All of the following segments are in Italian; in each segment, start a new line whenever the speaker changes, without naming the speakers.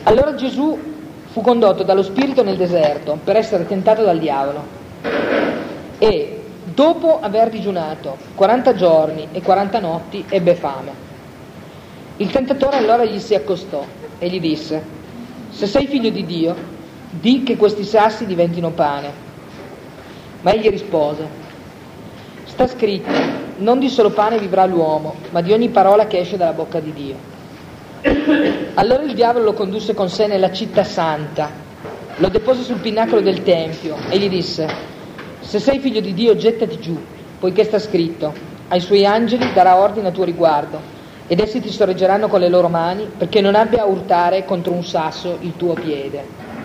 Allora Gesù fu condotto dallo Spirito nel deserto per essere tentato dal diavolo e dopo aver digiunato 40 giorni e 40 notti ebbe fame. Il tentatore allora gli si accostò e gli disse: se sei figlio di Dio, di che questi sassi diventino pane. Ma egli rispose: sta scritto, non di solo pane vivrà l'uomo, ma di ogni parola che esce dalla bocca di Dio. Allora il diavolo lo condusse con sé nella città santa, lo depose sul pinnacolo del tempio e gli disse: se sei figlio di Dio, gettati giù, poiché sta scritto, ai suoi angeli darà ordine a tuo riguardo, ed essi ti sorreggeranno con le loro mani, perché non abbia a urtare contro un sasso il tuo piede.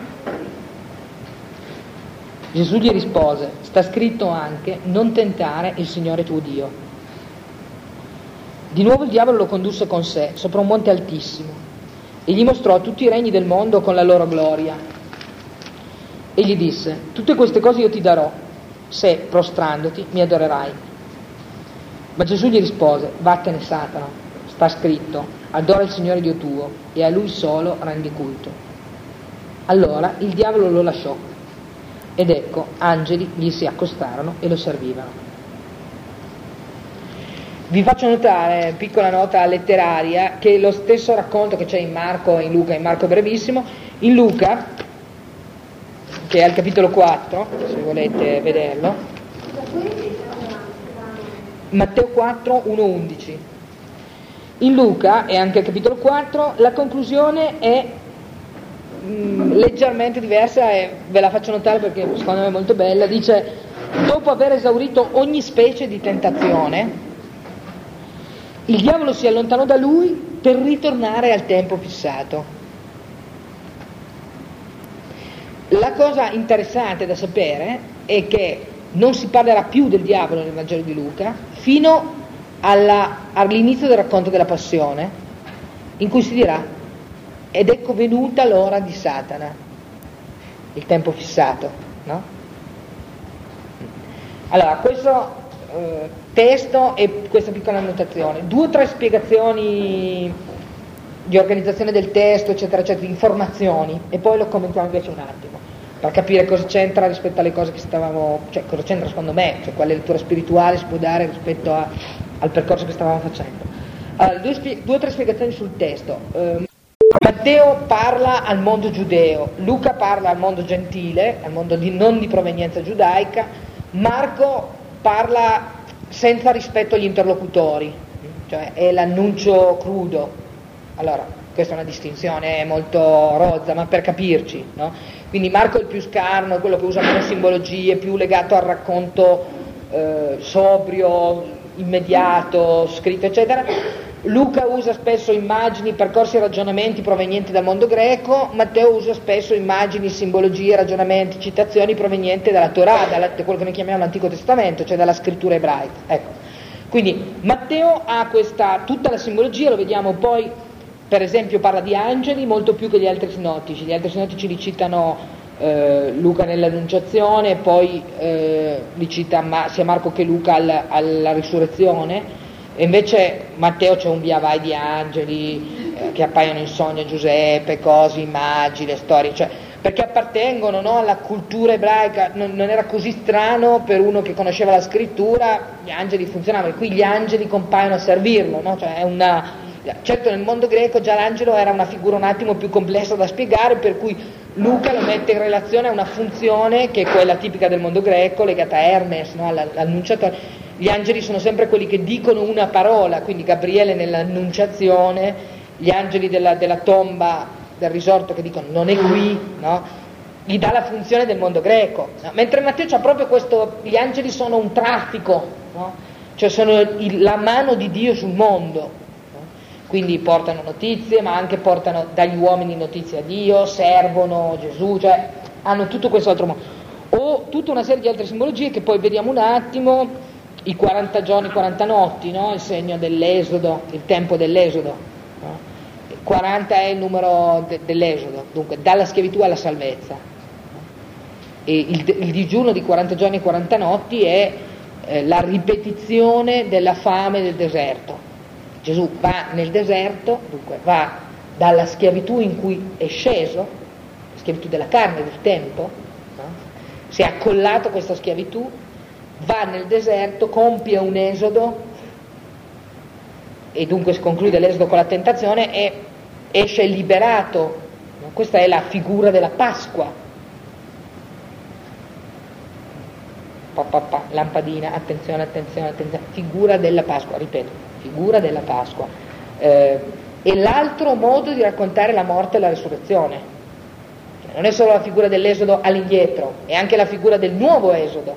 Gesù gli rispose: sta scritto anche, non tentare il Signore tuo Dio. Di nuovo il diavolo lo condusse con sé sopra un monte altissimo e gli mostrò tutti i regni del mondo con la loro gloria. E gli disse: tutte queste cose io ti darò, se, prostrandoti, mi adorerai. Ma Gesù gli rispose: vattene Satana, sta scritto, adora il Signore Dio tuo e a Lui solo rendi culto. Allora il diavolo lo lasciò ed ecco, angeli gli si accostarono e lo servivano. Vi faccio notare, piccola nota letteraria, che lo stesso racconto che c'è in Marco e in Luca, in Marco è brevissimo, in Luca, che è al capitolo 4, se volete vederlo, Matteo 4, 1-11. In Luca, e anche al capitolo 4, la conclusione è leggermente diversa e ve la faccio notare perché secondo me è molto bella. Dice: dopo aver esaurito ogni specie di tentazione, il diavolo si allontanò da lui per ritornare al tempo fissato. La cosa interessante da sapere è che non si parlerà più del diavolo nel Vangelo di Luca fino all'inizio del racconto della Passione, in cui si dirà: ed ecco venuta l'ora di Satana, il tempo fissato, no? Allora, questo testo e questa piccola annotazione, 2 o 3 spiegazioni di organizzazione del testo, eccetera, eccetera, informazioni, e poi lo commentiamo invece un attimo, per capire cosa c'entra rispetto alle cose che stavamo, cioè cosa c'entra secondo me, cioè quale lettura spirituale si può dare rispetto al percorso che stavamo facendo. Allora, 2 o 3 spiegazioni sul testo. Matteo parla al mondo giudeo, Luca parla al mondo gentile, al mondo non di provenienza giudaica, Marco parla senza rispetto agli interlocutori, cioè è l'annuncio crudo. Allora, questa è una distinzione molto rozza, ma per capirci, no? Quindi Marco è il più scarno, quello che usa meno simbologie, più legato al racconto sobrio, immediato, scritto, eccetera. Luca usa spesso immagini, percorsi e ragionamenti provenienti dal mondo greco, Matteo usa spesso immagini, simbologie, ragionamenti, citazioni provenienti dalla Torah, da quello che noi chiamiamo l'Antico Testamento, cioè dalla scrittura ebraica. Ecco. Quindi Matteo ha tutta la simbologia, lo vediamo poi, per esempio parla di angeli molto più che gli altri sinottici li citano Luca nell'Annunciazione, poi li cita sia Marco che Luca alla risurrezione. E invece Matteo c'è un via vai di angeli che appaiono in sogno a Giuseppe, cose, immagini, storie, cioè, perché appartengono, no, alla cultura ebraica. Non era così strano per uno che conosceva la scrittura, gli angeli funzionavano, e qui gli angeli compaiono a servirlo, no? Cioè certo nel mondo greco già l'angelo era una figura un attimo più complessa da spiegare, per cui Luca lo mette in relazione a una funzione che è quella tipica del mondo greco, legata a Hermes, no? All'annunciatore. Gli angeli sono sempre quelli che dicono una parola, quindi Gabriele nell'annunciazione, gli angeli della tomba del risorto che dicono non è qui, no? Gli dà la funzione del mondo greco, no? Mentre Matteo c'ha proprio questo, gli angeli sono un traffico, no? Cioè sono la mano di Dio sul mondo, no? Quindi portano notizie, ma anche portano dagli uomini notizie a Dio, servono Gesù, cioè hanno tutto questo altro mondo, o tutta una serie di altre simbologie che poi vediamo un attimo. I 40 giorni, 40 notti, no? Il segno dell'esodo, il tempo dell'esodo, no? 40 è il numero dell'esodo, dunque dalla schiavitù alla salvezza. E il digiuno di 40 giorni e 40 notti è la ripetizione della fame del deserto. Gesù va nel deserto, dunque va dalla schiavitù in cui è sceso, la schiavitù della carne, del tempo, no? Si è accollato a questa schiavitù, va nel deserto, compie un esodo, e dunque si conclude l'esodo con la tentazione e esce liberato. No? Questa è la figura della Pasqua. Lampadina, attenzione, attenzione, attenzione, figura della Pasqua, ripeto, figura della Pasqua. E l'altro modo di raccontare la morte e la resurrezione. Cioè, non è solo la figura dell'esodo all'indietro, è anche la figura del nuovo esodo.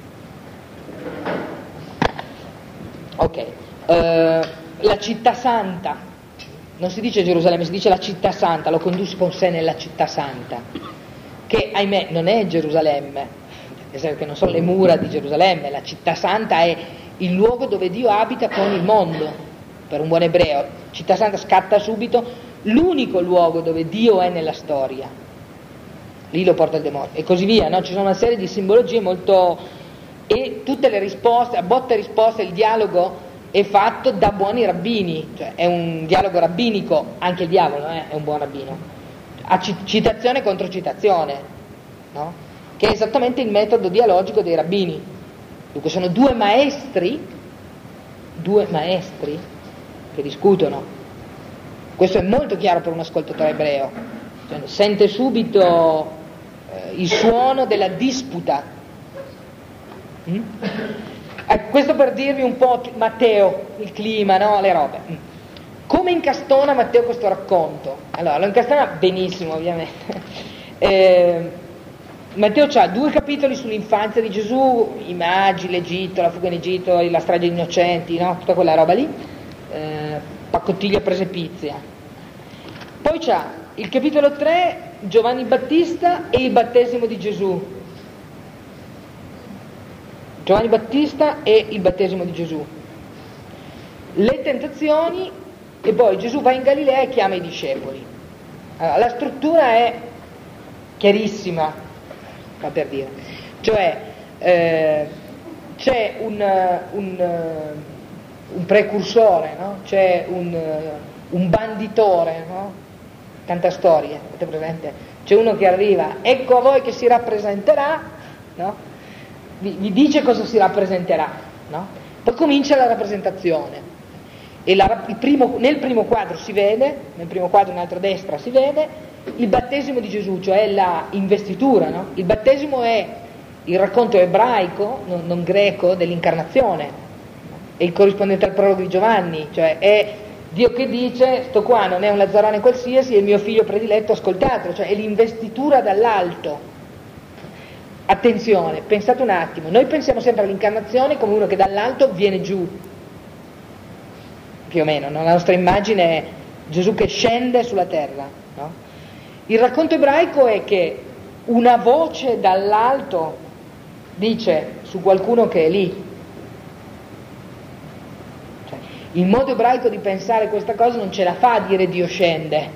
Ok, la città santa, non si dice Gerusalemme, si dice la città santa, lo conduce con sé nella città santa, che ahimè non è Gerusalemme, nel senso che non sono le mura di Gerusalemme, la città santa è il luogo dove Dio abita con il mondo, per un buon ebreo. Città santa scatta subito, l'unico luogo dove Dio è nella storia, lì lo porta il demonio, e così via, no? Ci sono una serie di simbologie molto... e tutte le risposte, a botte e risposte, il dialogo è fatto da buoni rabbini, cioè è un dialogo rabbinico, anche il diavolo è un buon rabbino, a citazione contro citazione, no? Che è esattamente il metodo dialogico dei rabbini. Dunque sono due maestri che discutono. Questo è molto chiaro per un ascoltatore ebreo, cioè, sente subito il suono della disputa. Questo per dirvi un po' Matteo, il clima, no? Le robe. Come incastona Matteo questo racconto? Allora, lo incastona benissimo, ovviamente. Matteo ha 2 capitoli sull'infanzia di Gesù, i magi, l'Egitto, la fuga in Egitto, la strage degli innocenti, no? Tutta quella roba lì, pacottiglia presepizia. Poi c'ha il capitolo 3, Giovanni Battista e il battesimo di Gesù. Giovanni Battista e il battesimo di Gesù. Le tentazioni, e poi Gesù va in Galilea e chiama i discepoli. Allora, la struttura è chiarissima, per dire, cioè c'è un precursore, no? C'è un banditore, no? Tanta storia, avete presente? C'è uno che arriva, ecco a voi che si rappresenterà, no? Vi dice cosa si rappresenterà, no? Poi comincia la rappresentazione e nel primo quadro si vede, nel primo quadro in alto a destra si vede il battesimo di Gesù, cioè la investitura, no? Il battesimo è il racconto ebraico, non greco, dell'incarnazione, è il corrispondente al prologo di Giovanni, cioè è Dio che dice, sto qua non è un lazzarone qualsiasi, è il mio figlio prediletto, ascoltatelo, cioè è l'investitura dall'alto. Attenzione, pensate un attimo, noi pensiamo sempre all'incarnazione come uno che dall'alto viene giù, più o meno, no? La nostra immagine è Gesù che scende sulla terra, no? Il racconto ebraico è che una voce dall'alto dice su qualcuno che è lì. Cioè, il modo ebraico di pensare questa cosa non ce la fa a dire Dio scende,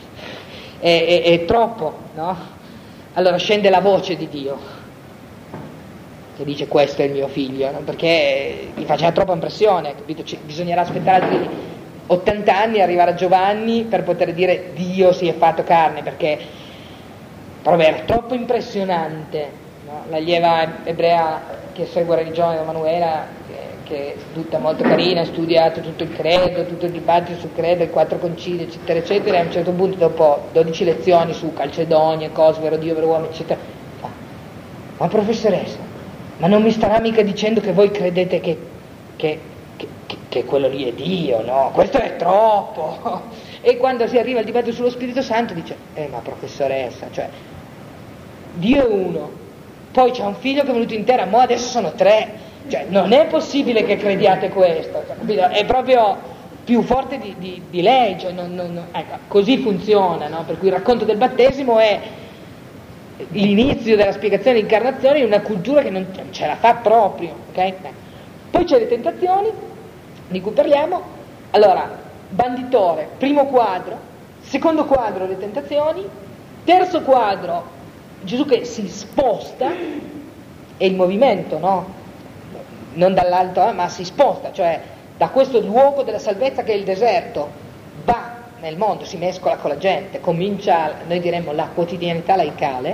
è troppo, no? Allora scende la voce di Dio che dice questo è il mio figlio, no? Perché gli faceva troppa impressione, capito? Bisognerà aspettare altri 80 anni e arrivare a Giovanni per poter dire Dio si è fatto carne, perché proprio era troppo impressionante, no? La lieva ebrea che segue la religione di Emanuela, che è tutta molto carina, ha studiato tutto il credo, tutto il dibattito sul credo, i 4 concili, eccetera, eccetera, e a un certo punto, dopo 12 lezioni su Calcedonia, cose, vero Dio, vero uomo, eccetera, fa: ma professoressa, ma non mi starà mica dicendo che voi credete che quello lì è Dio, no? Questo è troppo. E quando si arriva al dibattito sullo Spirito Santo dice: ma professoressa, cioè Dio è uno, poi c'è un figlio che è venuto in terra, mo adesso sono 3, cioè non è possibile che crediate questo, capito? È proprio più forte di lei, cioè ecco, così funziona, no? Per cui il racconto del battesimo è l'inizio della spiegazione dell'incarnazione in una cultura che non ce la fa proprio, ok? Poi c'è le tentazioni di cui parliamo. Allora, banditore, primo quadro, secondo quadro le tentazioni, terzo quadro Gesù che si sposta, è il movimento, no? Non dall'alto, ma si sposta, cioè da questo luogo della salvezza che è il deserto, va nel mondo, si mescola con la gente, comincia, noi diremmo, la quotidianità laicale,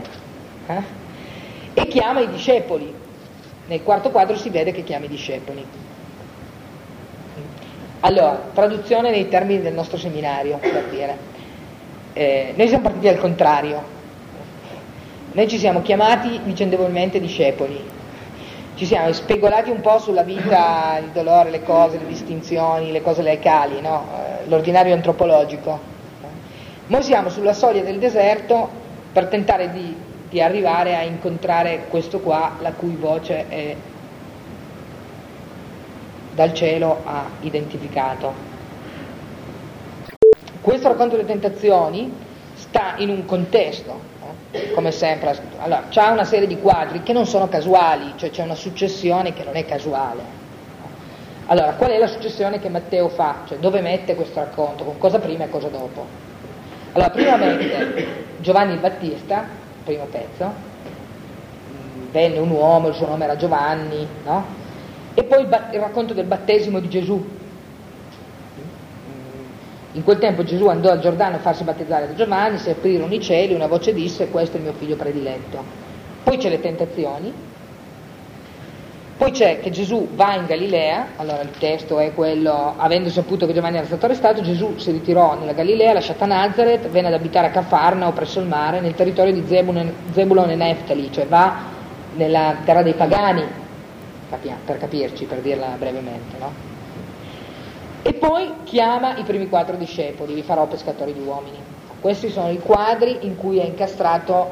e chiama i discepoli. Nel quarto quadro si vede che chiama i discepoli. Allora, traduzione nei termini del nostro seminario, per dire. Noi siamo partiti al contrario. Noi ci siamo chiamati vicendevolmente discepoli, ci siamo spegolati un po' sulla vita, il dolore, le cose, le distinzioni, le cose laicali, no? L'ordinario antropologico. Noi siamo sulla soglia del deserto per tentare di arrivare a incontrare questo qua, la cui voce è dal cielo ha identificato. Questo racconto delle tentazioni sta in un contesto, come sempre la scrittura. Allora, c'ha una serie di quadri che non sono casuali, cioè c'è una successione che non è casuale. Allora, qual è la successione che Matteo fa? Cioè, dove mette questo racconto? Con cosa prima e cosa dopo? Allora, prima mette Giovanni il Battista, primo pezzo, venne un uomo, il suo nome era Giovanni, no? E poi il racconto del battesimo di Gesù. In quel tempo Gesù andò al Giordano a farsi battezzare da Giovanni, si aprirono i cieli, una voce disse: questo è il mio figlio prediletto. Poi c'è le tentazioni, poi c'è che Gesù va in Galilea. Allora il testo è quello: avendo saputo che Giovanni era stato arrestato, Gesù si ritirò nella Galilea, lasciata Nazaret, venne ad abitare a Cafarnao presso il mare, nel territorio di Zebulon e Neftali, cioè va nella terra dei pagani, per capirci, per dirla brevemente, no? E poi chiama i primi 4 discepoli: vi farò pescatori di uomini. Questi sono i quadri in cui è incastrato.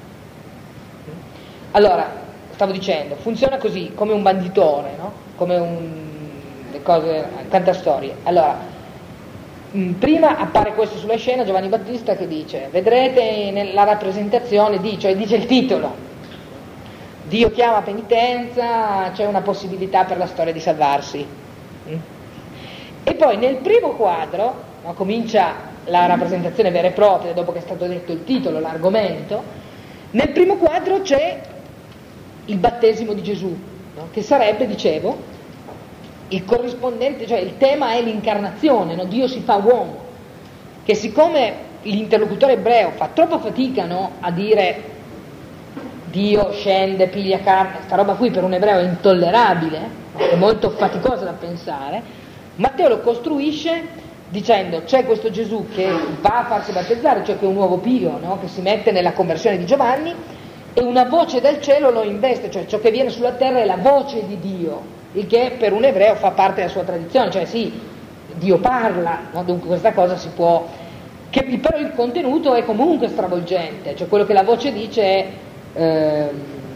Allora, stavo dicendo, funziona così, come un banditore, no? Come le cose, cantastorie. Allora, prima appare questo sulla scena, Giovanni Battista, che dice: vedrete nella rappresentazione, dice il titolo, Dio chiama a penitenza, c'è una possibilità per la storia di salvarsi. E poi nel primo quadro, no, comincia la rappresentazione vera e propria, dopo che è stato detto il titolo, l'argomento. Nel primo quadro c'è il battesimo di Gesù, no, che sarebbe, dicevo, il corrispondente, cioè il tema è l'incarnazione, no? Dio si fa uomo, che siccome l'interlocutore ebreo fa troppa fatica, no, a dire Dio scende, piglia carne, sta roba qui per un ebreo è intollerabile, è molto faticosa da pensare, Matteo lo costruisce dicendo: c'è questo Gesù che va a farsi battezzare, cioè che è un nuovo Pio, no? Che si mette nella conversione di Giovanni, e una voce dal cielo lo investe, cioè ciò che viene sulla terra è la voce di Dio, il che per un ebreo fa parte della sua tradizione, cioè sì, Dio parla, no? Dunque questa cosa si può, però il contenuto è comunque stravolgente, cioè quello che la voce dice è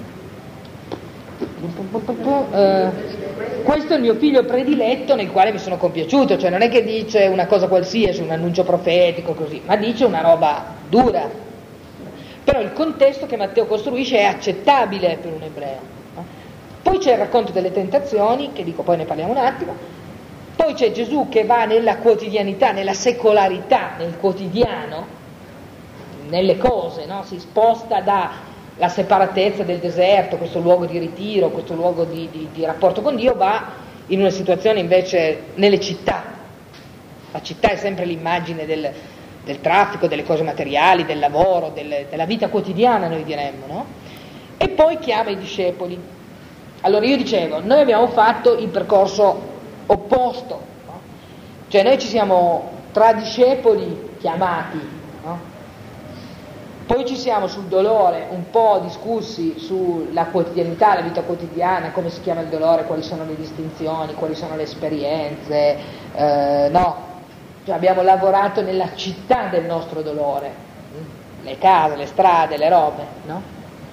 questo è il mio figlio prediletto nel quale mi sono compiaciuto, cioè non è che dice una cosa qualsiasi, un annuncio profetico così, ma dice una roba dura. Però il contesto che Matteo costruisce è accettabile per un ebreo, no? Poi c'è il racconto delle tentazioni, che dico poi ne parliamo un attimo, poi c'è Gesù che va nella quotidianità, nella secolarità, nel quotidiano, nelle cose, no? Si sposta dalla separatezza del deserto, questo luogo di ritiro, questo luogo di rapporto con Dio, va in una situazione invece nelle città. La città è sempre l'immagine del traffico, delle cose materiali, del lavoro, della vita quotidiana, noi diremmo, no? E poi chiama i discepoli. Allora io dicevo, noi abbiamo fatto il percorso opposto, no? Cioè noi ci siamo tra discepoli chiamati, no? Poi ci siamo sul dolore un po' discussi sulla quotidianità, la vita quotidiana, come si chiama il dolore, quali sono le distinzioni, quali sono le esperienze, no? Cioè abbiamo lavorato nella città del nostro dolore, le case, le strade, le robe, no?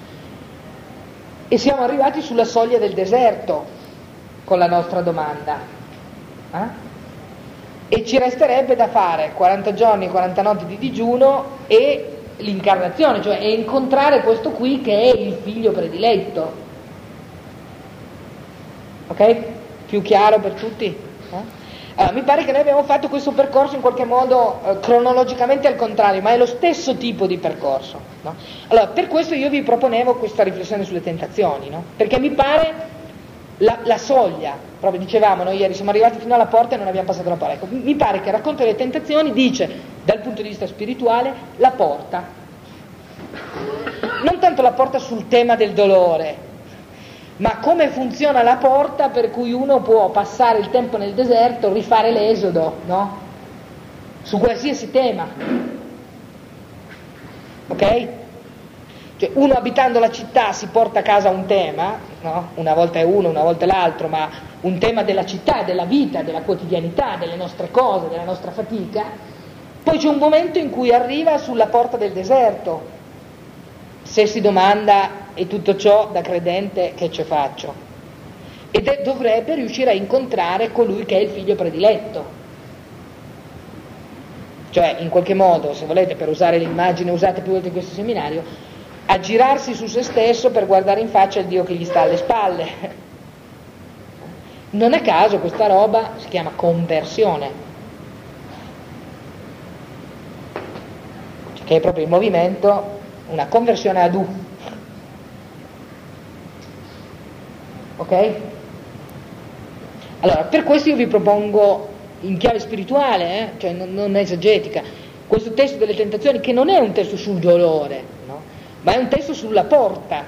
E siamo arrivati sulla soglia del deserto con la nostra domanda. E ci resterebbe da fare 40 giorni e 40 notti di digiuno e l'incarnazione, cioè incontrare questo qui che è il figlio prediletto. Ok? Più chiaro per tutti? Allora, mi pare che noi abbiamo fatto questo percorso in qualche modo cronologicamente al contrario, ma è lo stesso tipo di percorso, no? Allora, per questo io vi proponevo questa riflessione sulle tentazioni, no? Perché mi pare la soglia, proprio dicevamo, noi ieri siamo arrivati fino alla porta e non abbiamo passato la porta. Ecco, mi pare che il racconto delle tentazioni dice: dal punto di vista spirituale, la porta. Non tanto la porta sul tema del dolore, ma come funziona la porta per cui uno può passare il tempo nel deserto, rifare l'esodo, no? Su qualsiasi tema. Ok? Cioè uno abitando la città si porta a casa un tema, no? Una volta è uno, una volta è l'altro, ma un tema della città, della vita, della quotidianità, delle nostre cose, della nostra fatica. Poi c'è un momento in cui arriva sulla porta del deserto, se si domanda: e tutto ciò da credente che ce faccio? Ed dovrebbe riuscire a incontrare colui che è il figlio prediletto. Cioè, in qualche modo, se volete, per usare l'immagine usata più volte in questo seminario, a girarsi su se stesso per guardare in faccia il Dio che gli sta alle spalle. Non a caso questa roba si chiama conversione, che è proprio il movimento, una conversione ad U. Ok? Allora, per questo io vi propongo, in chiave spirituale, cioè non esegetica, questo testo delle tentazioni, che non è un testo sul dolore, no? Ma è un testo sulla porta.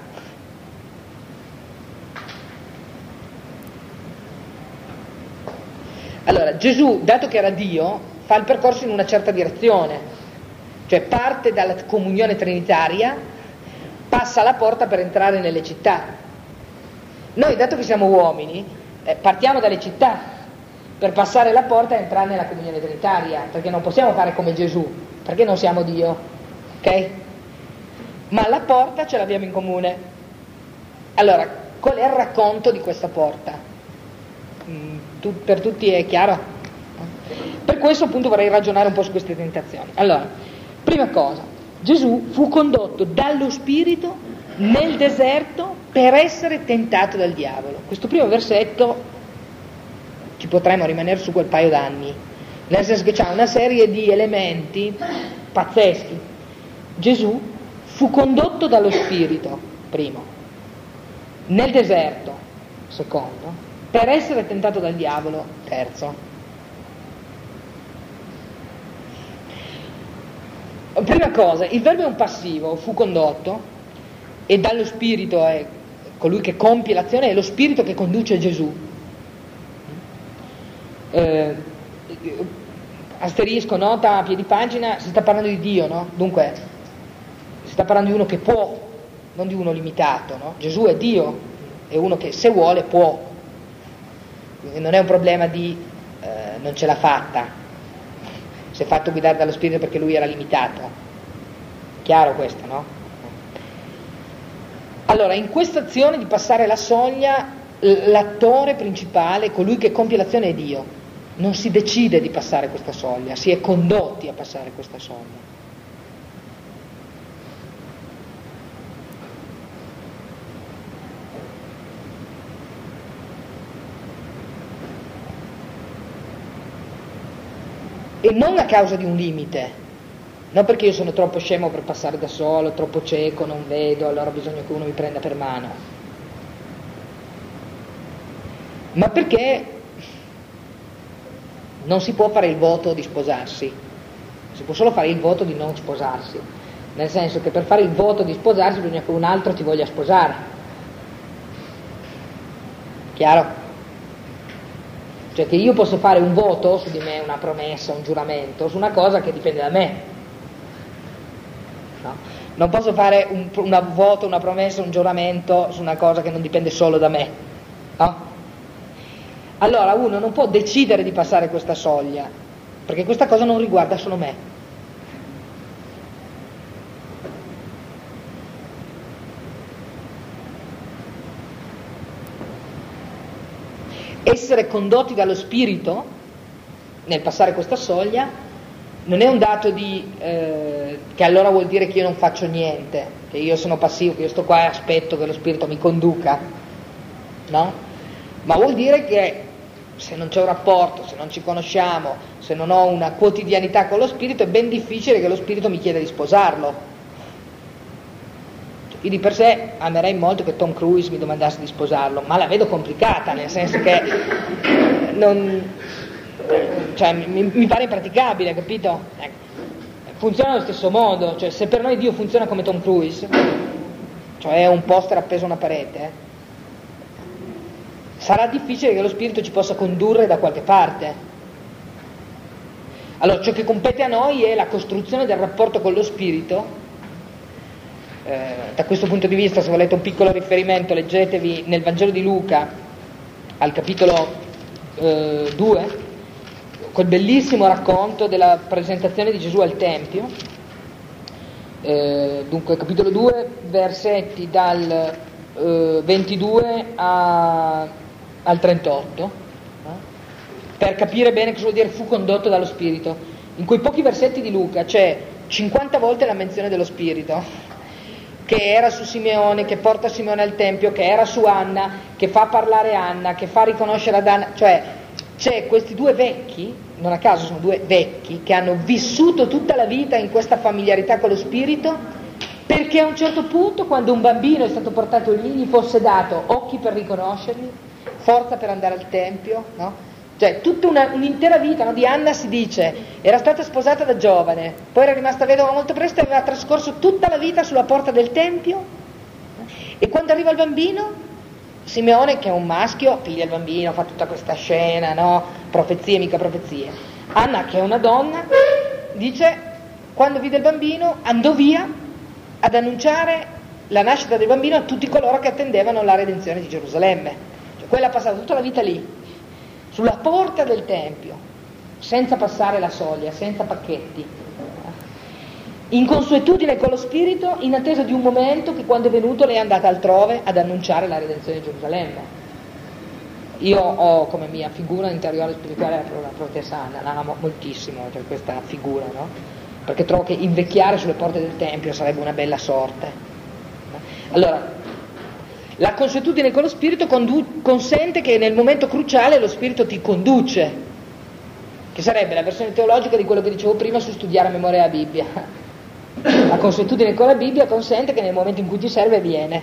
Allora, Gesù, dato che era Dio, fa il percorso in una certa direzione, cioè parte dalla comunione trinitaria, passa la porta per entrare nelle città. Noi, dato che siamo uomini, partiamo dalle città per passare la porta e entrare nella comunione trinitaria, perché non possiamo fare come Gesù, perché non siamo Dio, ok? Ma la porta ce l'abbiamo in comune. Allora, qual è il racconto di questa porta? Per tutti è chiaro? Per questo appunto vorrei ragionare un po' su queste tentazioni. Allora, prima cosa, Gesù fu condotto dallo Spirito nel deserto per essere tentato dal diavolo. Questo primo versetto ci potremmo rimanere su quel paio d'anni, nel senso che c'ha una serie di elementi pazzeschi. Gesù fu condotto dallo Spirito, primo, nel deserto, secondo, per essere tentato dal diavolo, terzo. Prima cosa, il verbo è un passivo, fu condotto, e dallo Spirito è colui che compie l'azione, è lo Spirito che conduce Gesù. Asterisco, nota a piedi pagina, si sta parlando di Dio, no? Dunque si sta parlando di uno che può, non di uno limitato, no? Gesù è Dio, è uno che se vuole può, quindi non è un problema di non ce l'ha fatta, si è fatto guidare dallo Spirito perché lui era limitato, chiaro questo, no? Allora, in questa azione di passare la soglia, l'attore principale, colui che compie l'azione, è Dio. Non si decide di passare questa soglia, si è condotti a passare questa soglia. E non a causa di un limite, non perché io sono troppo scemo per passare da solo, troppo cieco, non vedo, allora bisogna che uno mi prenda per mano, ma perché non si può fare il voto di sposarsi, si può solo fare il voto di non sposarsi, nel senso che per fare il voto di sposarsi bisogna che un altro ti voglia sposare, chiaro? Cioè che io posso fare un voto su di me, una promessa, un giuramento, su una cosa che dipende da me, no? Non posso fare un voto, una promessa, un giuramento su una cosa che non dipende solo da me, no? Allora uno non può decidere di passare questa soglia, perché questa cosa non riguarda solo me. Essere condotti dallo Spirito nel passare questa soglia non è un dato che allora vuol dire che io non faccio niente, che io sono passivo, che io sto qua e aspetto che lo Spirito mi conduca, no? Ma vuol dire che se non c'è un rapporto, se non ci conosciamo, se non ho una quotidianità con lo Spirito, è ben difficile che lo Spirito mi chieda di sposarlo. Io di per sé amerei molto che Tom Cruise mi domandasse di sposarlo, ma la vedo complicata, nel senso che mi pare impraticabile, capito? funziona allo stesso modo, cioè se per noi Dio funziona come Tom Cruise, cioè è un poster appeso a una parete, sarà difficile che lo spirito ci possa condurre da qualche parte. Allora ciò che compete a noi è la costruzione del rapporto con lo spirito. Da questo punto di vista, se volete un piccolo riferimento, leggetevi nel Vangelo di Luca al capitolo 2 quel bellissimo racconto della presentazione di Gesù al Tempio. Dunque capitolo 2 versetti dal 22 al 38, per capire bene cosa vuol dire fu condotto dallo Spirito. In quei pochi versetti di Luca c'è 50 volte la menzione dello Spirito, che era su Simeone, che porta Simeone al Tempio, che era su Anna, che fa parlare Anna, che fa riconoscere ad Anna, cioè c'è questi due vecchi, non a caso sono due vecchi, che hanno vissuto tutta la vita in questa familiarità con lo Spirito, perché a un certo punto, quando un bambino è stato portato lì, gli fosse dato occhi per riconoscerli, forza per andare al Tempio, no? Cioè tutta un'intera vita, no? Di Anna si dice, era stata sposata da giovane, poi era rimasta vedova molto presto e aveva trascorso tutta la vita sulla porta del Tempio, e quando arriva il bambino, Simeone, che è un maschio, piglia il bambino, fa tutta questa scena, no? Profezie, mica profezie. Anna, che è una donna, dice, quando vide il bambino andò via ad annunciare la nascita del bambino a tutti coloro che attendevano la redenzione di Gerusalemme. Cioè, quella ha passato tutta la vita lì, sulla porta del Tempio, senza passare la soglia, senza pacchetti, in consuetudine con lo Spirito, in attesa di un momento che, quando è venuto, lei è andata altrove ad annunciare la redenzione di Gerusalemme. Io ho come mia figura interiore spirituale la profetessa Anna, la amo moltissimo, cioè questa figura, no? Perché trovo che invecchiare sulle porte del Tempio sarebbe una bella sorte. Allora, la consuetudine con lo Spirito consente che nel momento cruciale lo Spirito ti conduce, che sarebbe la versione teologica di quello che dicevo prima su studiare a memoria la Bibbia. La consuetudine con la Bibbia consente che nel momento in cui ti serve viene.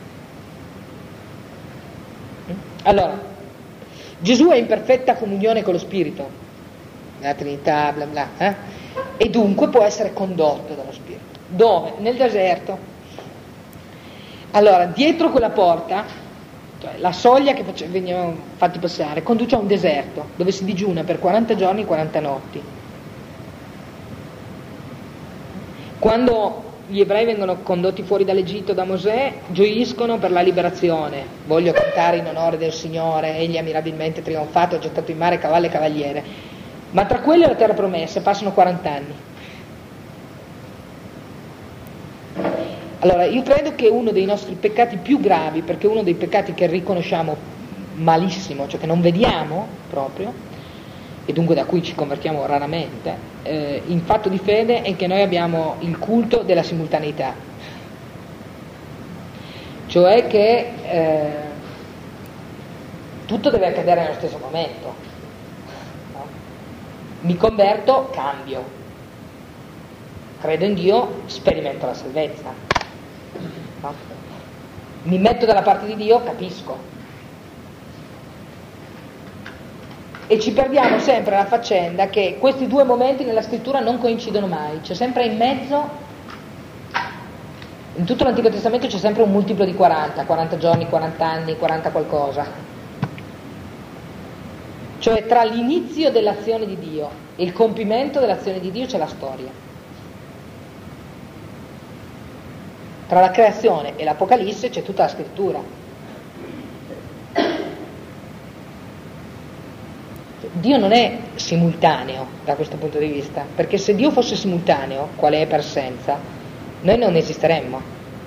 Allora, Gesù è in perfetta comunione con lo Spirito, la Trinità, bla bla, e dunque può essere condotto dallo Spirito. Dove? Nel deserto. Allora, dietro quella porta, cioè la soglia che venivano fatti passare, conduce a un deserto, dove si digiuna per 40 giorni e 40 notti. Quando gli ebrei vengono condotti fuori dall'Egitto da Mosè, gioiscono per la liberazione. Voglio cantare in onore del Signore, egli ha mirabilmente trionfato, ha gettato in mare cavallo e cavaliere. Ma tra quelle e la terra promessa passano 40 anni. Allora, io credo che uno dei nostri peccati più gravi, perché uno dei peccati che riconosciamo malissimo, cioè che non vediamo proprio, e dunque da cui ci convertiamo raramente, in fatto di fede, è che noi abbiamo il culto della simultaneità. Cioè che tutto deve accadere nello stesso momento. No? Mi converto, cambio. Credo in Dio, sperimento la salvezza. No? Mi metto dalla parte di Dio, capisco. E ci perdiamo sempre la faccenda che questi due momenti nella scrittura non coincidono mai, c'è sempre in mezzo, in tutto l'Antico Testamento c'è sempre un multiplo di 40 giorni, 40 anni, 40 qualcosa. Cioè tra l'inizio dell'azione di Dio e il compimento dell'azione di Dio c'è la storia. Tra la creazione e l'Apocalisse c'è tutta la scrittura. Dio non è simultaneo da questo punto di vista, perché se Dio fosse simultaneo, quale è per essenza, noi non esisteremmo.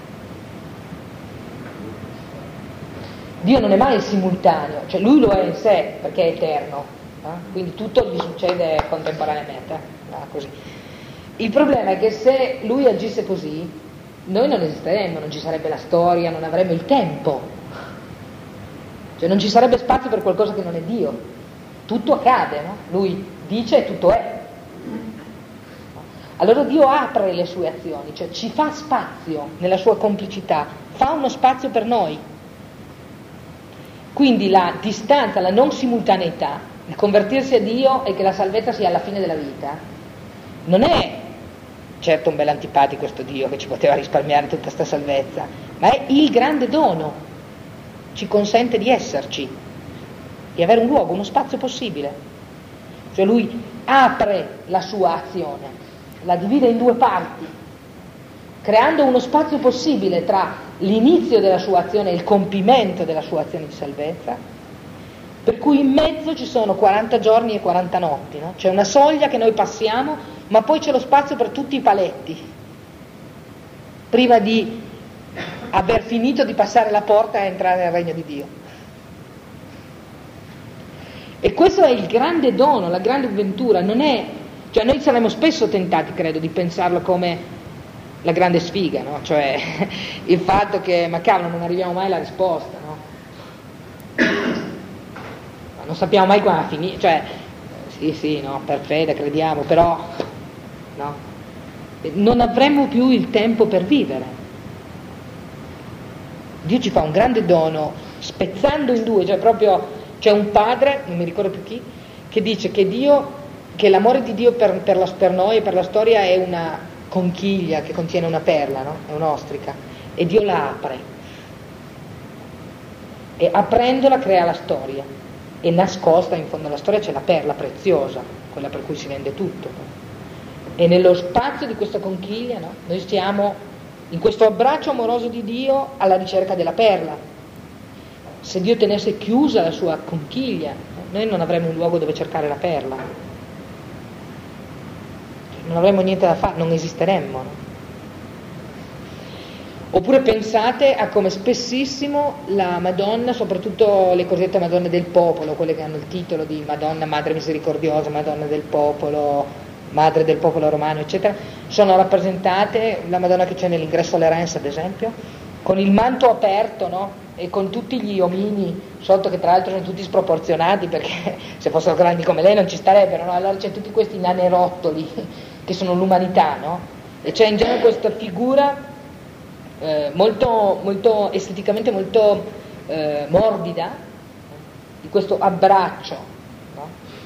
Dio non è mai simultaneo, cioè lui lo è in sé perché è eterno, quindi tutto gli succede contemporaneamente, così. Il problema è che se lui agisse così, noi non esisteremmo, non ci sarebbe la storia, non avremmo il tempo, cioè non ci sarebbe spazio per qualcosa che non è Dio. Tutto accade, no? Lui dice e tutto è. Allora Dio apre le sue azioni, cioè ci fa spazio nella sua complicità, fa uno spazio per noi. Quindi la distanza, la non simultaneità, il convertirsi a Dio e che la salvezza sia alla fine della vita, non è certo un bel antipatico questo Dio che ci poteva risparmiare tutta sta salvezza, ma è il grande dono, ci consente di esserci, di avere un luogo, uno spazio possibile. Cioè lui apre la sua azione, la divide in due parti, creando uno spazio possibile tra l'inizio della sua azione e il compimento della sua azione di salvezza, per cui in mezzo ci sono 40 giorni e 40 notti, no? C'è una soglia che noi passiamo, ma poi c'è lo spazio per tutti i paletti, prima di aver finito di passare la porta e entrare nel regno di Dio. E questo è il grande dono, la grande avventura. Non è, cioè noi saremo spesso tentati, credo, di pensarlo come la grande sfiga, no? Cioè il fatto che, ma cavolo, non arriviamo mai alla risposta, no? Non sappiamo mai quando finire, cioè sì, no, per fede crediamo, però no, non avremo più il tempo per vivere. Dio ci fa un grande dono spezzando in due, cioè proprio c'è un padre, non mi ricordo più chi, che dice che l'amore di Dio per noi e per la storia è una conchiglia che contiene una perla, no? È un'ostrica, e Dio la apre, e aprendola crea la storia, e nascosta in fondo alla storia c'è la perla preziosa, quella per cui si vende tutto, e nello spazio di questa conchiglia, no? Noi stiamo in questo abbraccio amoroso di Dio alla ricerca della perla. Se Dio tenesse chiusa la sua conchiglia, noi non avremmo un luogo dove cercare la perla, non avremmo niente da fare, non esisteremmo, no? Oppure pensate a come spessissimo la Madonna, soprattutto le cosiddette Madonne del popolo, quelle che hanno il titolo di Madonna Madre Misericordiosa, Madonna del popolo, Madre del popolo romano, eccetera, sono rappresentate, la Madonna che c'è nell'ingresso alle Reims ad esempio, con il manto aperto, no? E con tutti gli omini sotto, che tra l'altro sono tutti sproporzionati, perché se fossero grandi come lei non ci starebbero, no? Allora c'è tutti questi nanerottoli che sono l'umanità, no? E c'è in genere questa figura molto esteticamente molto morbida, di questo abbraccio, no?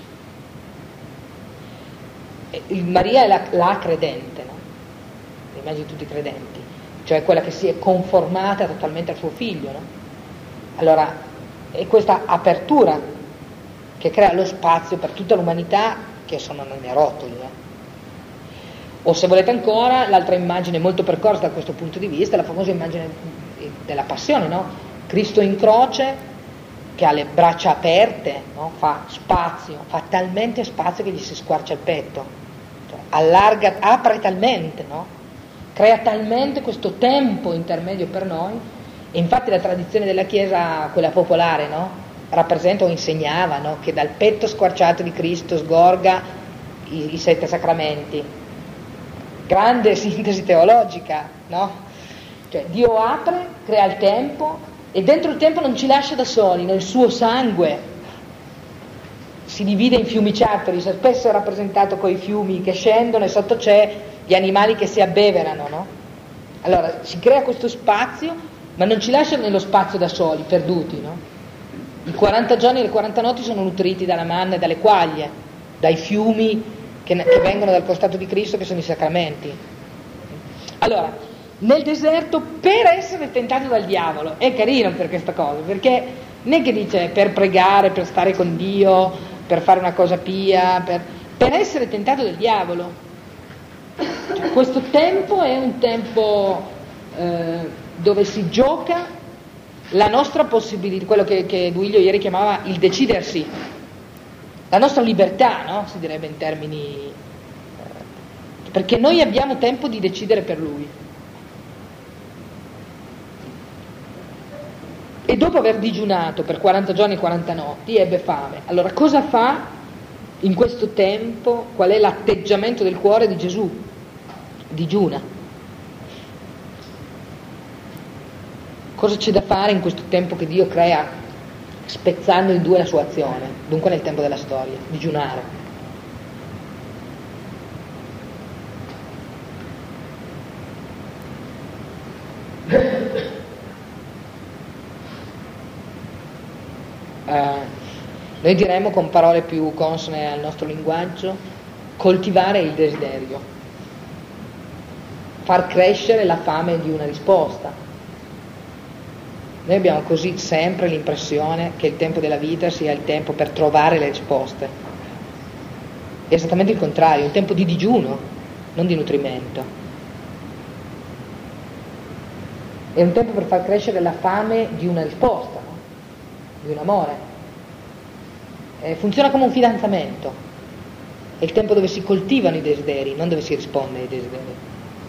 Maria è la credente, no? L'immagine di tutti i credenti, cioè quella che si è conformata totalmente al suo figlio, no? Allora è questa apertura che crea lo spazio per tutta l'umanità, che sono nei rotoli, O se volete ancora, l'altra immagine molto percorsa da questo punto di vista è la famosa immagine della passione, no? Cristo in croce, che ha le braccia aperte, no? Fa spazio, fa talmente spazio che gli si squarcia il petto, cioè, allarga, apre talmente, no? Crea talmente questo tempo intermedio per noi. E infatti la tradizione della Chiesa, quella popolare, no? Rappresenta o insegnava, no? Che dal petto squarciato di Cristo sgorga i 7 sacramenti. Grande sintesi teologica, no? Cioè Dio apre, crea il tempo, e dentro il tempo non ci lascia da soli, nel suo sangue si divide in fiumiciattoli, spesso è rappresentato coi fiumi che scendono e sotto c'è gli animali che si abbeverano, no? Allora si crea questo spazio, ma non ci lascia nello spazio da soli, perduti, no? I 40 giorni e le 40 notti sono nutriti dalla manna e dalle quaglie, dai fiumi che vengono dal costato di Cristo, che sono i sacramenti. Allora, nel deserto, per essere tentato dal diavolo, è carino per questa cosa, perché non è che dice per pregare, per stare con Dio, per fare una cosa pia, per essere tentato dal diavolo. Cioè, questo tempo è un tempo dove si gioca la nostra possibilità, quello che Duilio ieri chiamava il decidersi, la nostra libertà, no? Si direbbe in termini, perché noi abbiamo tempo di decidere per Lui. E dopo aver digiunato per 40 giorni e 40 notti ebbe fame. Allora cosa fa in questo tempo? Qual è l'atteggiamento del cuore di Gesù? Digiuna. Cosa c'è da fare in questo tempo che Dio crea, spezzando in due la sua azione? Dunque nel tempo della storia, digiunare. Noi diremmo con parole più consone al nostro linguaggio, coltivare il desiderio. far crescere la fame di una risposta. Noi abbiamo così sempre l'impressione che il tempo della vita sia il tempo per trovare le risposte. È esattamente il contrario, è un tempo di digiuno, non di nutrimento. È un tempo per far crescere la fame di una risposta, no? Di un amore. Funziona come un fidanzamento. È il tempo dove si coltivano i desideri, non dove si risponde ai desideri.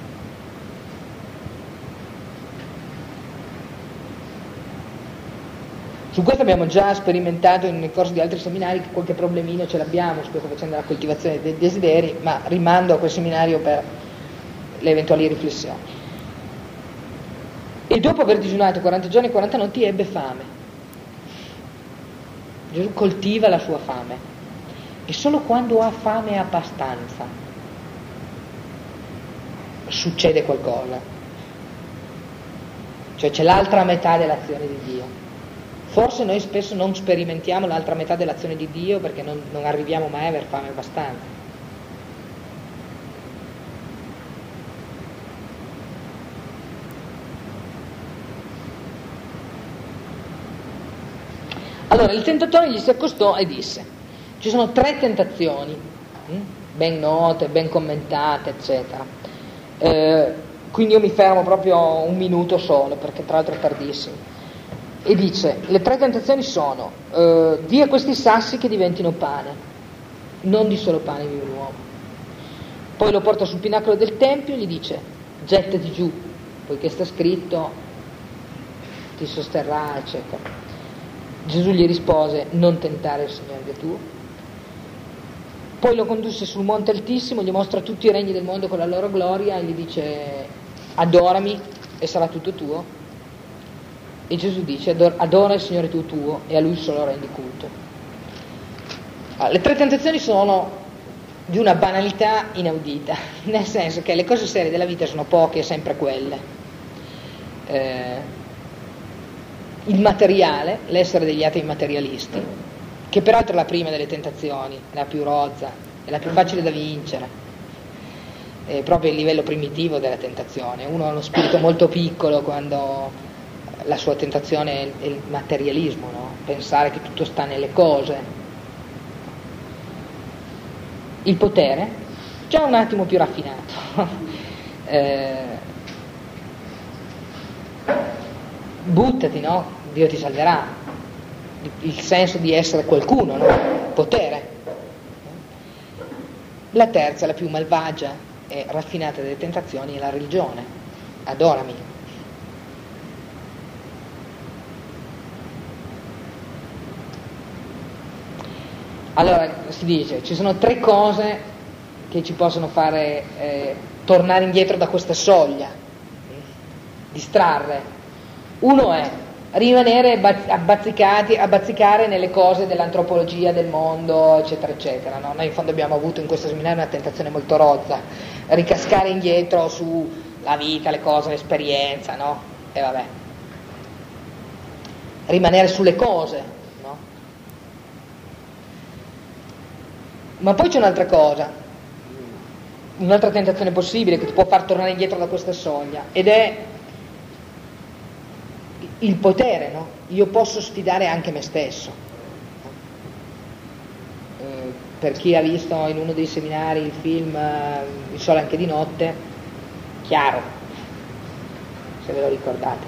Su questo abbiamo già sperimentato nel corso di altri seminari, che qualche problemino ce l'abbiamo su questa faccenda della coltivazione dei desideri, ma rimando a quel seminario per le eventuali riflessioni. E dopo aver digiunato 40 giorni e 40 notti ebbe fame. Gesù coltiva la sua fame. E solo quando ha fame abbastanza succede qualcosa. Cioè c'è l'altra metà dell'azione di Dio. Forse noi spesso non sperimentiamo l'altra metà dell'azione di Dio perché non arriviamo mai a aver fame abbastanza. Allora il tentatore gli si accostò e disse: ci sono 3 tentazioni, ben note, ben commentate, eccetera. Quindi io mi fermo proprio un minuto solo, perché tra l'altro è tardissimo. E dice, le 3 tentazioni sono, di a questi sassi che diventino pane, non di solo pane vive l'uomo. Poi lo porta sul pinacolo del tempio e gli dice, gettati giù, poiché sta scritto, ti sosterrà, eccetera. Gesù gli rispose, non tentare il Signore Dio tuo. Poi lo condusse sul monte altissimo, gli mostra tutti i regni del mondo con la loro gloria e gli dice, adorami e sarà tutto tuo. E Gesù dice, adora il Signore tuo e a Lui solo rendi culto. Allora, le 3 tentazioni sono di una banalità inaudita, nel senso che le cose serie della vita sono poche e sempre quelle. Il materiale, l'essere degli atei materialisti, che peraltro è la prima delle tentazioni, la più rozza, è la più facile da vincere, è proprio il livello primitivo della tentazione. Uno ha uno spirito molto piccolo quando la sua tentazione è il materialismo, no? Pensare che tutto sta nelle cose. Il potere, già un attimo più raffinato, buttati, no? Dio ti salverà, il senso di essere qualcuno, no? Potere. La terza, la più malvagia e raffinata delle tentazioni, è la religione, adorami. Allora si dice, ci sono 3 cose che ci possono fare tornare indietro da questa soglia, distrarre. Uno è rimanere abbazzicare nelle cose dell'antropologia, del mondo, eccetera, eccetera. No? Noi in fondo abbiamo avuto in questo seminario una tentazione molto rozza, ricascare indietro sulla vita, le cose, l'esperienza, no? E vabbè. Rimanere sulle cose. Ma poi c'è un'altra cosa, un'altra tentazione possibile che ti può far tornare indietro da questa soglia, ed è il potere, no? Io posso sfidare anche me stesso. Per chi ha visto in uno dei seminari il film Il sole anche di notte, chiaro, se ve lo ricordate.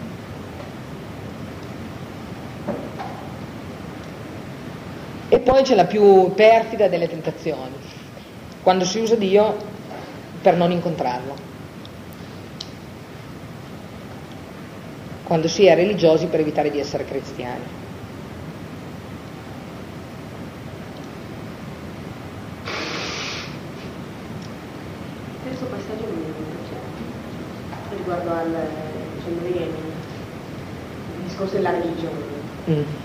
E poi c'è la più perfida delle tentazioni, quando si usa Dio per non incontrarlo, quando si è religiosi per evitare di essere cristiani.
Questo passaggio mi piace riguardo al il discorso della religione.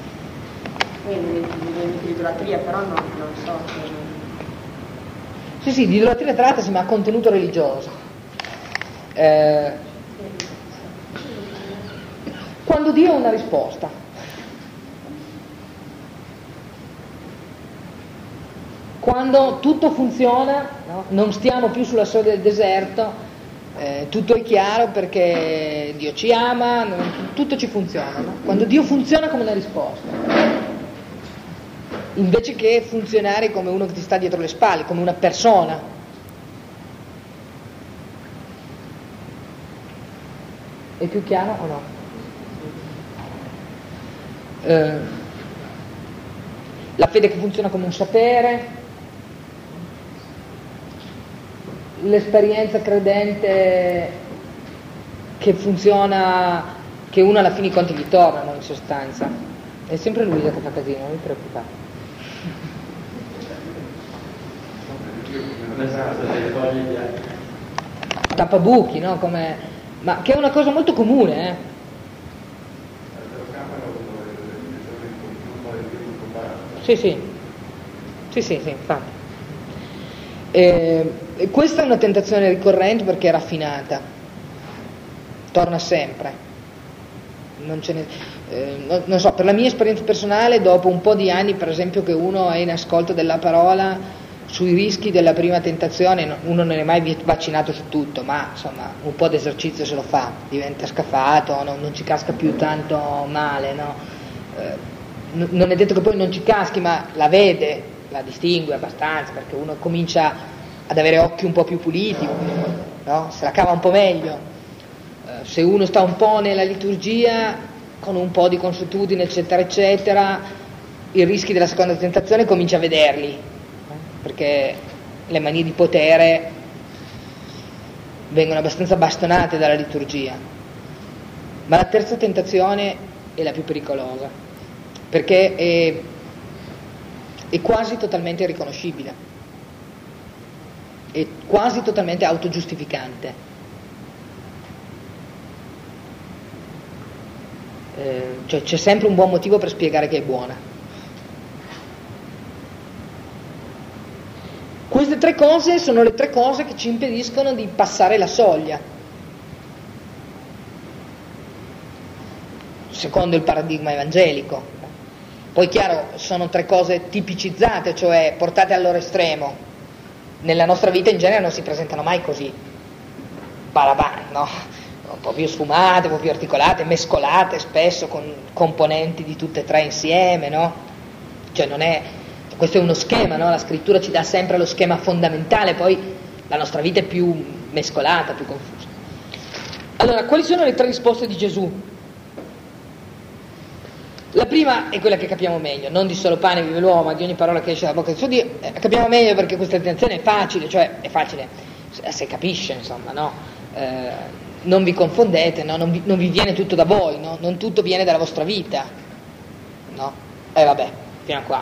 Di idolatria, però non so che...
Sì, di idolatria trattasi, ma a contenuto religioso. Quando Dio ha una risposta, quando tutto funziona, no? Non stiamo più sulla soglia del deserto, tutto è chiaro perché Dio ci ama, tutto ci funziona, no? Quando Dio funziona come una risposta, invece che funzionare come uno che ti sta dietro le spalle, come una persona. È più chiaro o no? La fede che funziona come un sapere, l'esperienza credente che funziona, che uno alla fine i conti gli tornano, in sostanza. È sempre Luisa che fa casino, non vi preoccupate. Tappabuchi, no? Ma che è una cosa molto comune, Sì, infatti. Questa è una tentazione ricorrente perché è raffinata, torna sempre. Non so, per la mia esperienza personale, dopo un po' di anni, per esempio, che uno è in ascolto della parola, sui rischi della prima tentazione, uno non è mai vaccinato su tutto, ma insomma un po' di esercizio se lo fa, diventa scafato, non ci casca più tanto male, no? Non è detto che poi non ci caschi, ma la vede, la distingue abbastanza, perché uno comincia ad avere occhi un po' più puliti, no? Se la cava un po' meglio. Se uno sta un po' nella liturgia, con un po' di consuetudine, eccetera, eccetera, i rischi della seconda tentazione comincia a vederli, perché le manie di potere vengono abbastanza bastonate dalla liturgia. Ma la terza tentazione è la più pericolosa, perché è quasi totalmente riconoscibile, è quasi totalmente autogiustificante. Cioè c'è sempre un buon motivo per spiegare che è buona. Queste tre cose sono le tre cose che ci impediscono di passare la soglia, secondo il paradigma evangelico. Poi chiaro, sono tre cose tipicizzate, cioè portate al loro estremo. Nella nostra vita in genere non si presentano mai così, balaban, no? Un po' più sfumate, un po' più articolate, mescolate spesso con componenti di tutte e tre insieme, no? Cioè non è, questo è uno schema, no? La scrittura ci dà sempre lo schema fondamentale, poi la nostra vita è più mescolata, più confusa. Allora, quali sono le tre risposte di Gesù? La prima è quella che capiamo meglio: non di solo pane vive l'uomo, ma di ogni parola che esce dalla bocca di suo Dio. Capiamo meglio perché questa tentazione è facile, cioè è facile se capisce, insomma, no? Non vi confondete, no? Non vi viene tutto da voi, no? Non tutto viene dalla vostra vita, no? Vabbè, fino a qua.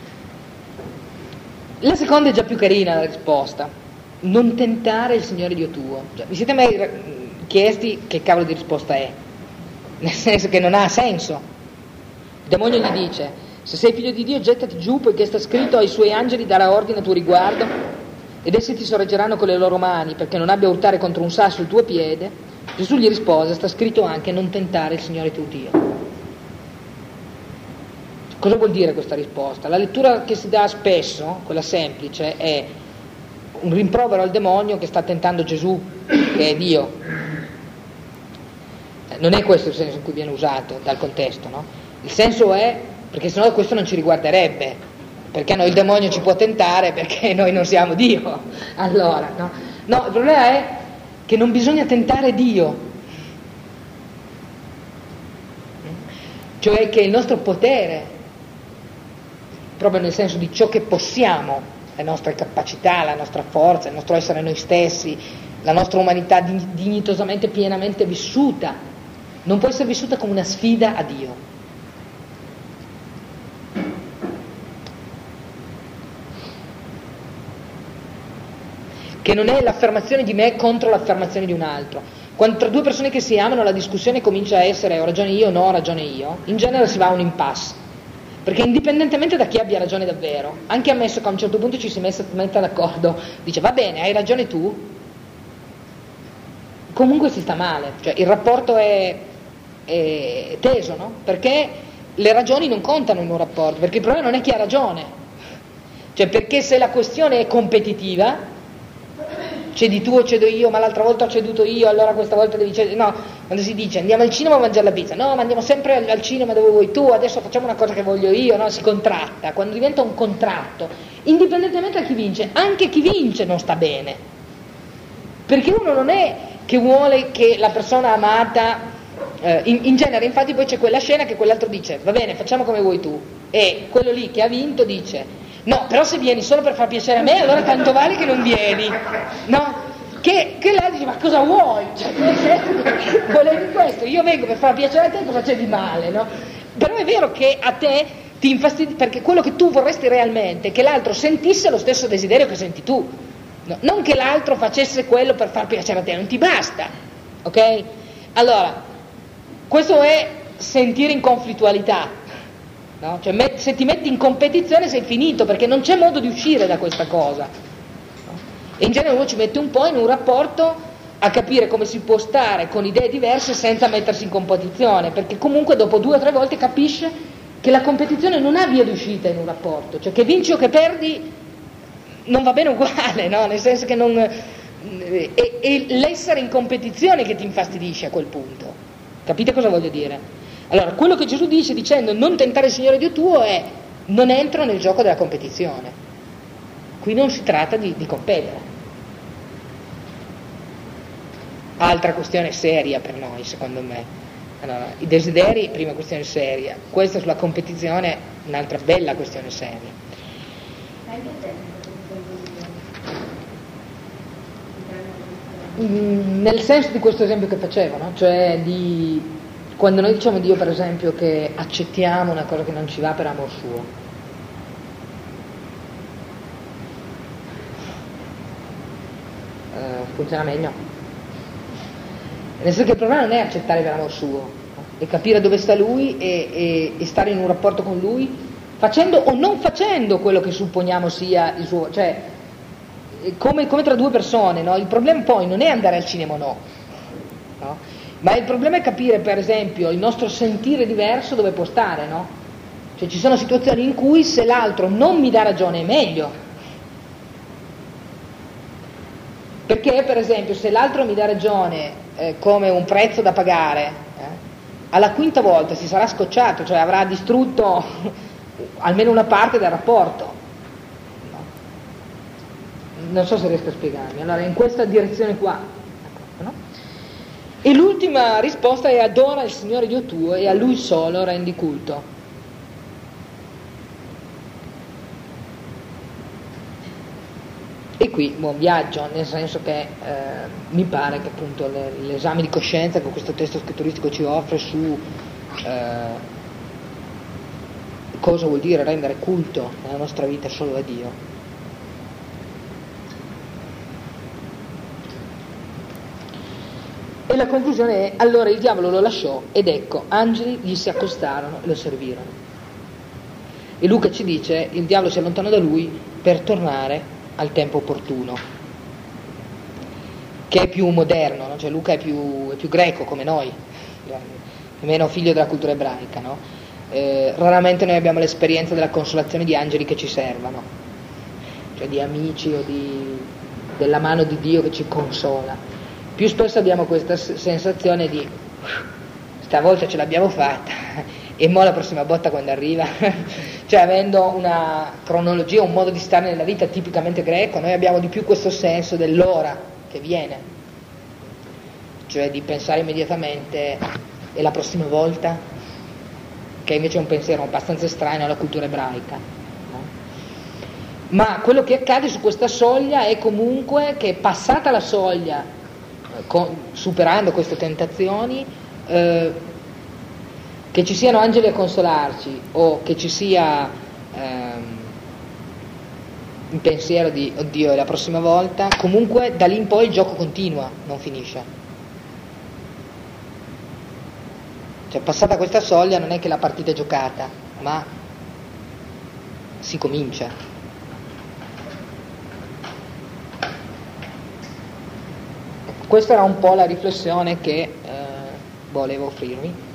La seconda è già più carina, la risposta: non tentare il Signore Dio tuo. Cioè, vi siete mai chiesti che cavolo di risposta è? Nel senso che non ha senso. Il demonio gli dice: se sei figlio di Dio gettati giù, poiché sta scritto ai suoi angeli darà ordine a tuo riguardo, ed essi ti sorreggeranno con le loro mani, perché non abbia a urtare contro un sasso il tuo piede. Gesù gli rispose: sta scritto anche non tentare il Signore tuo Dio. Cosa vuol dire questa risposta? La lettura che si dà spesso, quella semplice, è un rimprovero al demonio che sta tentando Gesù, che è Dio. Non è questo il senso in cui viene usato dal contesto, no? Il senso è, perché sennò questo non ci riguarderebbe, perché noi il demonio ci può tentare perché noi non siamo Dio. Allora, no? No, il problema è che non bisogna tentare Dio, cioè che il nostro potere, proprio nel senso di ciò che possiamo, le nostre capacità, la nostra forza, il nostro essere noi stessi, la nostra umanità dignitosamente, pienamente vissuta, non può essere vissuta come una sfida a Dio. Che non è l'affermazione di me contro l'affermazione di un altro. Quando tra due persone che si amano la discussione comincia a essere ho ragione io, no, ho ragione io, in genere si va a un impasse, perché indipendentemente da chi abbia ragione davvero, anche ammesso che a un certo punto ci si metta d'accordo, dice va bene, hai ragione tu, comunque si sta male, cioè il rapporto è teso, no? Perché le ragioni non contano in un rapporto, perché il problema non è chi ha ragione, cioè perché se la questione è competitiva cedi tu o cedo io, ma l'altra volta ho ceduto io, allora questa volta devi cedere. No, quando si dice andiamo al cinema a mangiare la pizza, no, ma andiamo sempre al cinema dove vuoi tu, adesso facciamo una cosa che voglio io, no? Si contratta. Quando diventa un contratto, indipendentemente da chi vince, anche chi vince non sta bene, perché uno non è che vuole che la persona amata, in genere infatti poi c'è quella scena che quell'altro dice va bene, facciamo come vuoi tu, e quello lì che ha vinto dice no, però se vieni solo per far piacere a me allora tanto vale che non vieni, no? Che là dice ma cosa vuoi? Cioè, volevi questo, io vengo per far piacere a te, cosa c'è di male, no? Però è vero che a te ti infastidi, perché quello che tu vorresti realmente è che l'altro sentisse lo stesso desiderio che senti tu, no? Non che l'altro facesse quello per far piacere a te, non ti basta, ok? Allora, questo è sentire in conflittualità, no? Cioè, se ti metti in competizione sei finito, perché non c'è modo di uscire da questa cosa, no? E in genere uno ci mette un po' in un rapporto a capire come si può stare con idee diverse senza mettersi in competizione, perché comunque dopo 2 o 3 volte capisce che la competizione non ha via d'uscita in un rapporto, cioè che vinci o che perdi non va bene uguale, no? Nel senso che non... è l'essere in competizione che ti infastidisce a quel punto. Capite cosa voglio dire? Allora, quello che Gesù dice dicendo non tentare il Signore Dio tuo è non entro nel gioco della competizione. Qui non si tratta di competere. Altra questione seria per noi, secondo me. Allora, i desideri, prima questione seria. Questa sulla competizione, un'altra bella questione seria. Nel senso di questo esempio che facevo, no? Cioè quando noi diciamo a Dio per esempio che accettiamo una cosa che non ci va per amor suo, funziona meglio, nel senso che il problema non è accettare per amor suo, no? È capire dove sta lui e stare in un rapporto con lui facendo o non facendo quello che supponiamo sia il suo, cioè come tra 2 persone, no? Il problema poi non è andare al cinema o no? Ma il problema è capire per esempio il nostro sentire diverso dove può stare, no? Cioè ci sono situazioni in cui se l'altro non mi dà ragione è meglio, perché per esempio se l'altro mi dà ragione come un prezzo da pagare, alla 5ª volta si sarà scocciato, cioè avrà distrutto almeno una parte del rapporto. Non so se riesco a spiegarmi. Allora, in questa direzione qua, no? E l'ultima risposta è adora il Signore Dio tuo e a Lui solo rendi culto. E qui buon viaggio, nel senso che mi pare che appunto l'esame di coscienza che questo testo scritturistico ci offre su cosa vuol dire rendere culto nella nostra vita solo a Dio. E la conclusione è: allora il diavolo lo lasciò ed ecco, angeli gli si accostarono e lo servirono. E Luca ci dice: il diavolo si allontanò da lui per tornare al tempo opportuno, che è più moderno, no? Cioè Luca è più greco come noi, è meno figlio della cultura ebraica, no? Raramente noi abbiamo l'esperienza della consolazione di angeli che ci servano, cioè di amici o della mano di Dio che ci consola. Più spesso abbiamo questa sensazione di stavolta ce l'abbiamo fatta e mo la prossima botta quando arriva. Cioè avendo una cronologia, un modo di stare nella vita tipicamente greco, noi abbiamo di più questo senso dell'ora che viene, cioè di pensare immediatamente e la prossima volta, che invece è un pensiero abbastanza estraneo alla cultura ebraica, no? Ma quello che accade su questa soglia è comunque che passata la soglia, superando queste tentazioni, che ci siano angeli a consolarci o che ci sia il pensiero di oddio è la prossima volta, comunque da lì in poi il gioco continua, non finisce. Cioè passata questa soglia non è che la partita è giocata, ma si comincia. Questa era un po' la riflessione che volevo offrirvi.